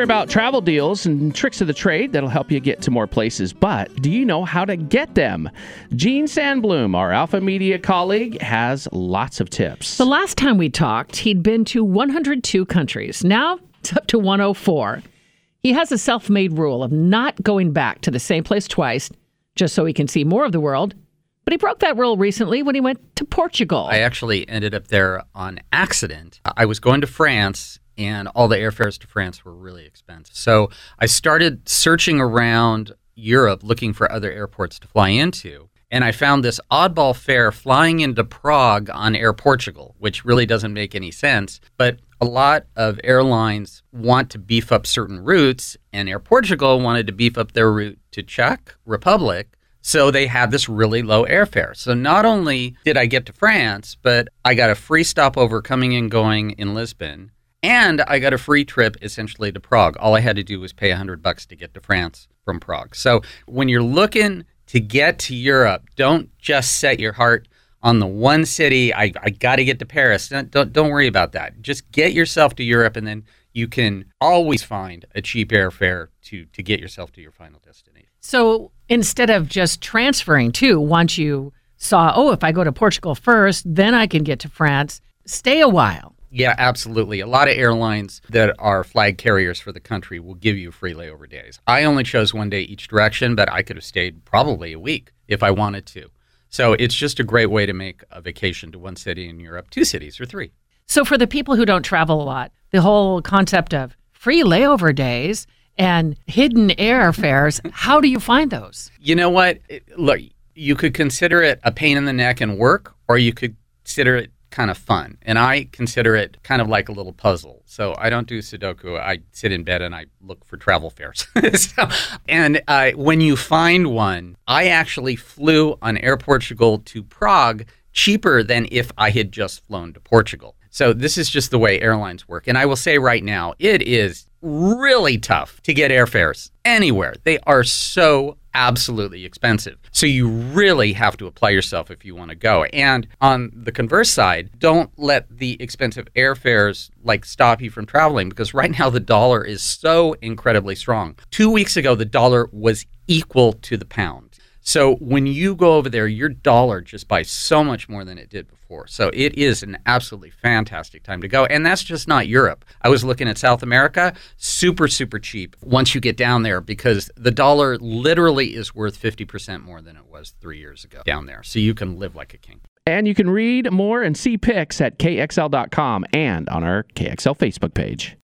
about travel deals and tricks of the trade that'll help you get to more places, but do you know how to get them? Gene Sandbloom, our Alpha Media colleague, has lots of tips. The last time we talked, he'd been to 102 countries. Now it's up to 104. He has a self-made rule of not going back to the same place twice just so he can see more of the world. But he broke that rule recently when he went to Portugal. I actually ended up there on accident. I was going to France, and all the airfares to France were really expensive. So I started searching around Europe looking for other airports to fly into. And I found this oddball fare flying into Prague on Air Portugal, which really doesn't make any sense. But a lot of airlines want to beef up certain routes, and Air Portugal wanted to beef up their route to Czech Republic. So they had this really low airfare. So not only did I get to France, but I got a free stopover coming and going in Lisbon, and I got a free trip essentially to Prague. All I had to do was pay $100 to get to France from Prague. So when you're looking to get to Europe, don't just set your heart on the one city. I got to get to Paris. Don't worry about that. Just get yourself to Europe, and then you can always find a cheap airfare to get yourself to your final destination. So instead of just transferring too, once you saw, if I go to Portugal first, then I can get to France, stay a while. Yeah, absolutely. A lot of airlines that are flag carriers for the country will give you free layover days. I only chose one day each direction, but I could have stayed probably a week if I wanted to. So it's just a great way to make a vacation to one city in Europe, 2 cities or 3. So for the people who don't travel a lot, the whole concept of free layover days and hidden airfares, how do you find those? You know what? Look, you could consider it a pain in the neck and work, or you could consider it kind of fun. And I consider it kind of like a little puzzle. So I don't do Sudoku. I sit in bed and I look for travel fares. When you find one, I actually flew on Air Portugal to Prague cheaper than if I had just flown to Portugal. So this is just the way airlines work. And I will say right now, it is really tough to get airfares anywhere. They are so absolutely expensive. So you really have to apply yourself if you want to go. And on the converse side, don't let the expensive airfares stop you from traveling, because right now the dollar is so incredibly strong. 2 weeks ago, the dollar was equal to the pound. So when you go over there, your dollar just buys so much more than it did before. So it is an absolutely fantastic time to go. And that's just not Europe. I was looking at South America, super, super cheap once you get down there, because the dollar literally is worth 50% more than it was 3 years ago down there. So you can live like a king. And you can read more and see pics at KXL.com and on our KXL Facebook page.